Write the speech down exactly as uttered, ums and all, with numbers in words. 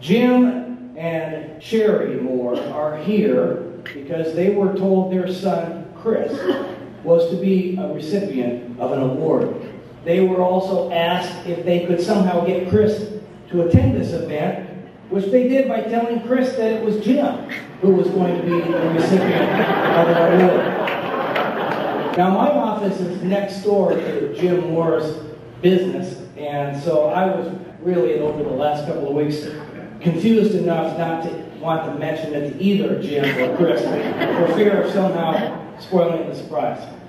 Jim and Sherry Moore are here because they were told their son, Chris, was to be a recipient of an award. They were also asked if they could somehow get Chris to attend this event, which they did by telling Chris that it was Jim who was going to be the recipient of an award. Now, my office is next door to Jim Moore's business, and so I was really, over the last couple of weeks, confused enough not to want to mention it to either Jim or Chris for fear of somehow spoiling the surprise.